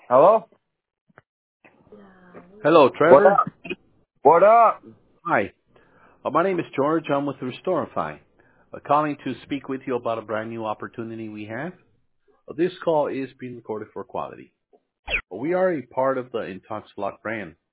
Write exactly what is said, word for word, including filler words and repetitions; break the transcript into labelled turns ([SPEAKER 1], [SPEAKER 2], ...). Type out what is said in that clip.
[SPEAKER 1] Hello?
[SPEAKER 2] Hello,
[SPEAKER 1] What
[SPEAKER 2] Trevor.
[SPEAKER 1] up? What up?
[SPEAKER 2] Hi. Uh, my name is George. I'm with Restorify. Uh, calling to speak with you about a brand new opportunity we have. Uh, this call is being recorded for quality. Uh, we are a part of the Intoxlock brand,